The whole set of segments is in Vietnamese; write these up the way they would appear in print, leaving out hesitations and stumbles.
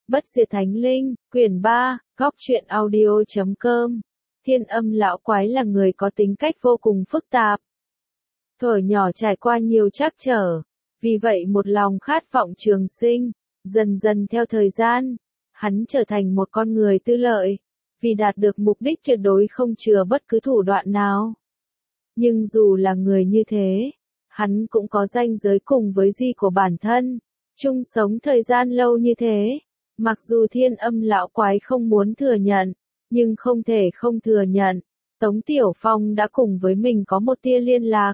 Bất diệt thánh linh, quyển 3, góc truyện audio.com. Thiên âm lão quái là người có tính cách vô cùng phức tạp. Thuở nhỏ trải qua nhiều trắc trở, vì vậy một lòng khát vọng trường sinh, dần dần theo thời gian, hắn trở thành một con người tư lợi, vì đạt được mục đích tuyệt đối không chừa bất cứ thủ đoạn nào. Nhưng dù là người như thế, hắn cũng có ranh giới cùng với di của bản thân, chung sống thời gian lâu như thế. Mặc dù thiên âm lão quái không muốn thừa nhận, nhưng không thể không thừa nhận, Tống Tiểu Phong đã cùng với mình có một tia liên lạc.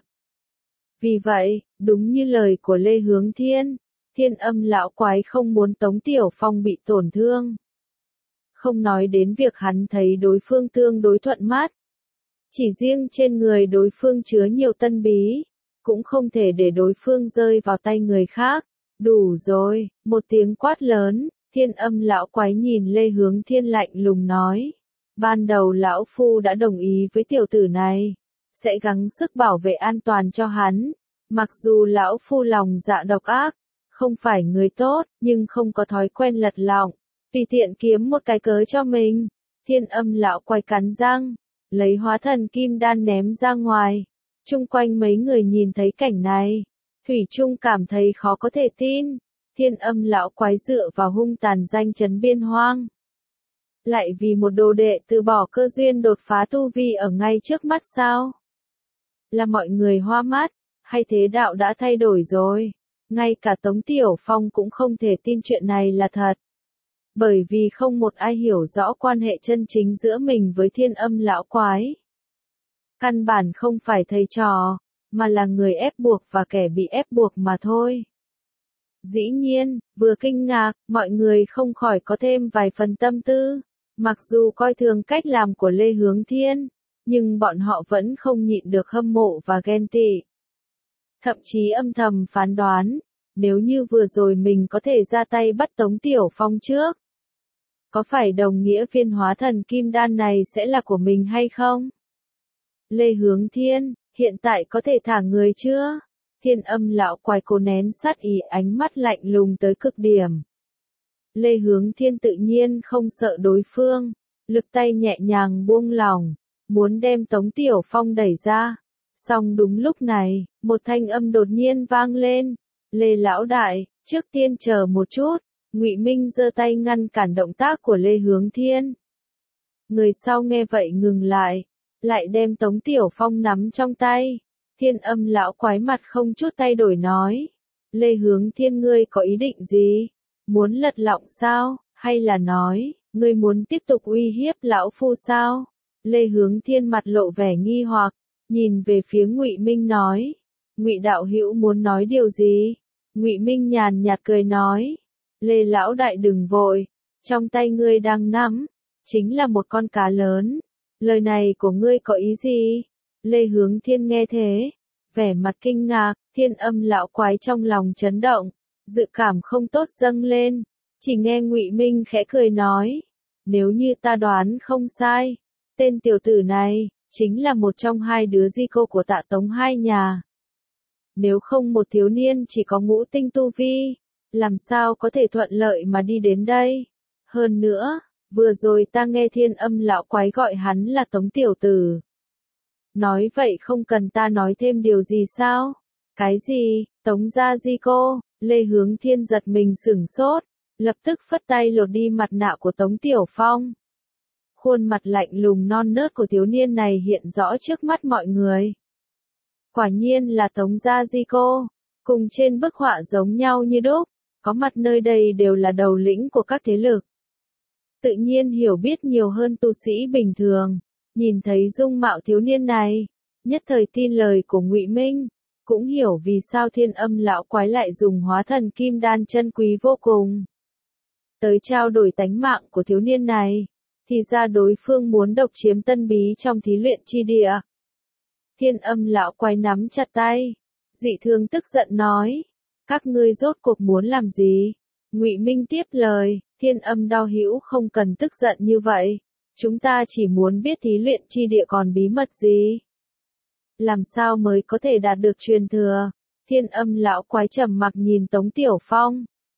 Vì vậy, đúng như lời của Lê Hướng Thiên, thiên âm lão quái không muốn Tống Tiểu Phong bị tổn thương. Không nói đến việc hắn thấy đối phương tương đối thuận mắt. Chỉ riêng trên người đối phương chứa nhiều tân bí, cũng không thể để đối phương rơi vào tay người khác. Đủ rồi, một tiếng quát lớn. Thiên âm lão quái nhìn Lê Hướng Thiên lạnh lùng nói. Ban đầu lão phu đã đồng ý với tiểu tử này, sẽ gắng sức bảo vệ an toàn cho hắn. Mặc dù lão phu lòng dạ độc ác, không phải người tốt, nhưng không có thói quen lật lọng, tùy tiện kiếm một cái cớ cho mình. Thiên âm lão quái cắn răng, lấy hóa thần kim đan ném ra ngoài. Chung quanh mấy người nhìn thấy cảnh này, thủy chung cảm thấy khó có thể tin. Thiên âm lão quái dựa vào hung tàn danh chấn biên hoang. Lại vì một đồ đệ từ bỏ cơ duyên đột phá tu vi ở ngay trước mắt sao? Là mọi người hoa mắt, hay thế đạo đã thay đổi rồi? Ngay cả Tống Tiểu Phong cũng không thể tin chuyện này là thật. Bởi vì không một ai hiểu rõ quan hệ chân chính giữa mình với thiên âm lão quái. Căn bản không phải thầy trò, mà là người ép buộc và kẻ bị ép buộc mà thôi. Dĩ nhiên, vừa kinh ngạc, mọi người không khỏi có thêm vài phần tâm tư. Mặc dù coi thường cách làm của Lê Hướng Thiên, nhưng bọn họ vẫn không nhịn được hâm mộ và ghen tị. Thậm chí âm thầm phán đoán, nếu như vừa rồi mình có thể ra tay bắt Tống Tiểu Phong trước, có phải đồng nghĩa viên hóa thần kim đan này sẽ là của mình hay không? Lê Hướng Thiên, hiện tại có thể thả người chưa? Thiên âm lão quái cố nén sát ý, ánh mắt lạnh lùng tới cực điểm. Lê Hướng Thiên tự nhiên không sợ đối phương, lực tay nhẹ nhàng buông lỏng, muốn đem Tống Tiểu Phong đẩy ra. Song đúng lúc này, một thanh âm đột nhiên vang lên. Lê lão đại, trước tiên chờ một chút. Ngụy Minh giơ tay ngăn cản động tác của Lê Hướng Thiên. Người sau nghe vậy ngừng lại, lại đem Tống Tiểu Phong nắm trong tay. Thiên âm lão quái mặt không chút thay đổi nói. Lê Hướng Thiên, ngươi có ý định gì? Muốn lật lọng sao? Hay là nói, ngươi muốn tiếp tục uy hiếp lão phu sao? Lê Hướng Thiên mặt lộ vẻ nghi hoặc, nhìn về phía Ngụy Minh nói. Ngụy đạo hữu muốn nói điều gì? Ngụy Minh nhàn nhạt cười nói. Lê lão đại đừng vội, trong tay ngươi đang nắm, chính là một con cá lớn. Lời này của ngươi có ý gì? Lê Hướng Thiên nghe thế, vẻ mặt kinh ngạc, thiên âm lão quái trong lòng chấn động, dự cảm không tốt dâng lên, chỉ nghe Ngụy Minh khẽ cười nói, nếu như ta đoán không sai, tên tiểu tử này, chính là một trong hai đứa di cô của Tạ Tống hai nhà. Nếu không một thiếu niên chỉ có ngũ tinh tu vi, làm sao có thể thuận lợi mà đi đến đây? Hơn nữa, vừa rồi ta nghe thiên âm lão quái gọi hắn là Tống tiểu tử. Nói vậy không cần ta nói thêm điều gì sao? Cái gì? Tống gia di cô? Lê Hướng Thiên giật mình sửng sốt, lập tức phất tay lột đi mặt nạ của Tống Tiểu Phong. Khuôn mặt lạnh lùng non nớt của thiếu niên này hiện rõ trước mắt mọi người. Quả nhiên là Tống gia di cô, cùng trên bức họa giống nhau như đúc, có mặt nơi đây đều là đầu lĩnh của các thế lực. Tự nhiên hiểu biết nhiều hơn tu sĩ bình thường. Nhìn thấy dung mạo thiếu niên này, nhất thời tin lời của Ngụy Minh, cũng hiểu vì sao thiên âm lão quái lại dùng hóa thần kim đan chân quý vô cùng. Tới trao đổi tánh mạng của thiếu niên này, thì ra đối phương muốn độc chiếm tân bí trong thí luyện chi địa. Thiên âm lão quái nắm chặt tay, dị thường tức giận nói, các ngươi rốt cuộc muốn làm gì? Ngụy Minh tiếp lời, thiên âm đạo hữu không cần tức giận như vậy. Chúng ta chỉ muốn biết thí luyện chi địa còn bí mật gì? Làm sao mới có thể đạt được truyền thừa? Thiên âm lão quái trầm mặc nhìn Tống Tiểu Phong,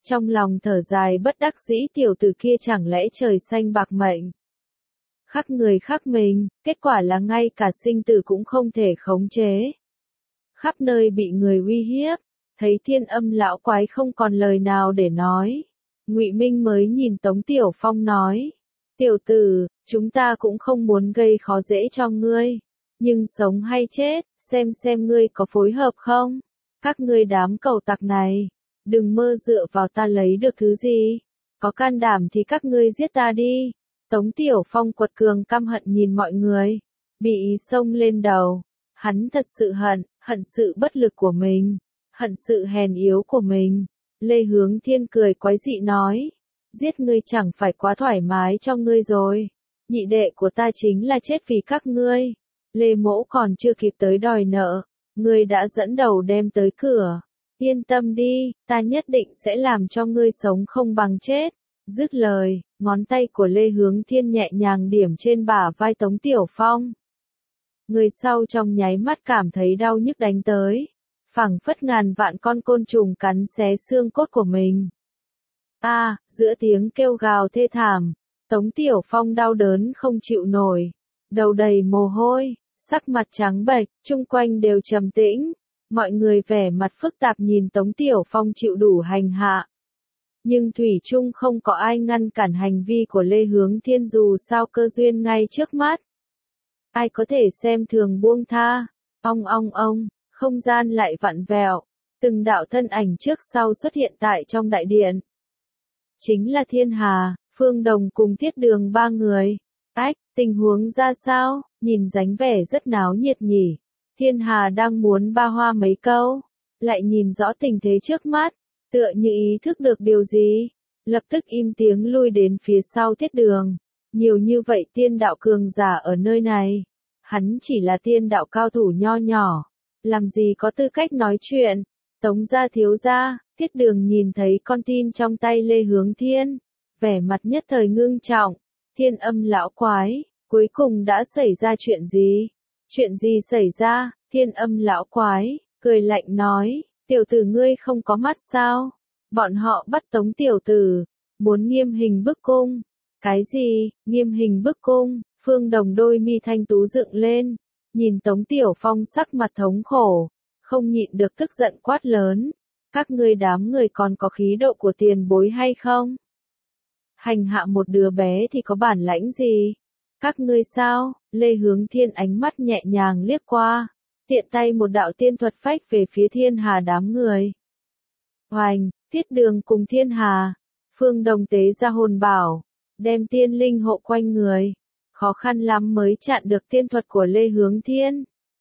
Trong lòng thở dài bất đắc dĩ tiểu tử kia chẳng lẽ trời xanh bạc mệnh. Khắc người khắc mình, kết quả là ngay cả sinh tử cũng không thể khống chế. Khắp nơi bị người uy hiếp, thấy Thiên Âm lão quái không còn lời nào để nói. Ngụy Minh mới nhìn Tống Tiểu Phong nói, tiểu tử, chúng ta cũng không muốn gây khó dễ cho ngươi, nhưng sống hay chết, xem ngươi có phối hợp không? Các ngươi đám cẩu tặc này, đừng mơ dựa vào ta lấy được thứ gì, có can đảm thì các ngươi giết ta đi. Tống Tiểu Phong quật cường căm hận nhìn mọi người, bị xông lên đầu, hắn thật sự hận sự bất lực của mình, hận sự hèn yếu của mình. Lê Hướng Thiên cười quái dị nói, giết ngươi chẳng phải quá thoải mái cho ngươi rồi, nhị đệ của ta chính là chết vì các ngươi. Lê Mỗ còn chưa kịp tới đòi nợ, ngươi đã dẫn đầu đem tới cửa, yên tâm đi, ta nhất định sẽ làm cho ngươi sống không bằng chết. Dứt lời, ngón tay của Lê Hướng Thiên nhẹ nhàng điểm trên bả vai Tống Tiểu Phong. Người sau trong nháy mắt cảm thấy đau nhức đánh tới, phảng phất ngàn vạn con côn trùng cắn xé xương cốt của mình. Giữa tiếng kêu gào thê thảm, Tống Tiểu Phong đau đớn không chịu nổi, đầu đầy mồ hôi, sắc mặt trắng bệch, chung quanh đều trầm tĩnh, mọi người vẻ mặt phức tạp nhìn Tống Tiểu Phong chịu đủ hành hạ. Nhưng thủy chung không có ai ngăn cản hành vi của Lê Hướng Thiên dù sao cơ duyên ngay trước mắt. Ai có thể xem thường buông tha, ong, không gian lại vặn vẹo, từng đạo thân ảnh trước sau xuất hiện tại trong đại điện. Chính là Thiên Hà, Phương Đồng cùng Thiết Đường ba người. Tình huống ra sao, nhìn dáng vẻ rất náo nhiệt nhỉ. Thiên Hà đang muốn ba hoa mấy câu, lại nhìn rõ tình thế trước mắt, tựa như ý thức được điều gì, lập tức im tiếng lui đến phía sau Thiết Đường. Nhiều như vậy tiên đạo cường giả ở nơi này, hắn chỉ là tiên đạo cao thủ nho nhỏ, làm gì có tư cách nói chuyện. Tống gia thiếu gia, Thiết Đường nhìn thấy con tin trong tay Lê Hướng Thiên, vẻ mặt nhất thời ngưng trọng. Thiên Âm lão quái, cuối cùng đã xảy ra chuyện gì? Chuyện gì xảy ra? Thiên Âm lão quái, cười lạnh nói, tiểu tử ngươi không có mắt sao? Bọn họ bắt Tống tiểu tử, muốn nghiêm hình bức cung. Cái gì, nghiêm hình bức cung? Phương Đồng đôi mi thanh tú dựng lên, nhìn Tống Tiểu Phong sắc mặt thống khổ, không nhịn được tức giận quát lớn. Các ngươi đám người còn có khí độ của tiền bối hay không? Hành hạ một đứa bé thì có bản lãnh gì? Các ngươi sao? Lê Hướng Thiên ánh mắt nhẹ nhàng liếc qua, tiện tay một đạo tiên thuật phách về phía Thiên Hà đám người. Hoành, Thiết Đường cùng Thiên Hà, Phương Đồng tế ra hồn bảo, đem tiên linh hộ quanh người, khó khăn lắm mới chặn được tiên thuật của Lê Hướng Thiên.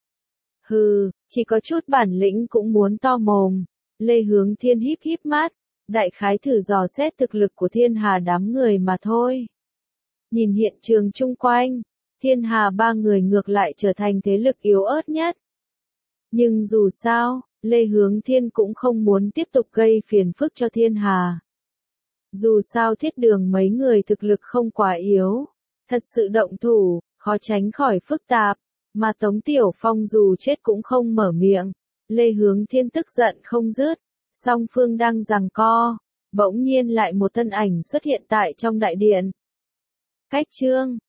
Hừ, chỉ có chút bản lĩnh cũng muốn to mồm. Lê Hướng Thiên híp híp mắt, đại khái thử dò xét thực lực của Thiên Hà đám người mà thôi. Nhìn hiện trường chung quanh, Thiên Hà ba người ngược lại trở thành thế lực yếu ớt nhất. Nhưng dù sao, Lê Hướng Thiên cũng không muốn tiếp tục gây phiền phức cho Thiên Hà. Dù sao Thiết Đường mấy người thực lực không quá yếu, thật sự động thủ, khó tránh khỏi phức tạp, mà Tống Tiểu Phong dù chết cũng không mở miệng. Lê Hướng Thiên tức giận không dứt, song phương đang giằng co, bỗng nhiên lại một thân ảnh xuất hiện tại trong đại điện. Cách chương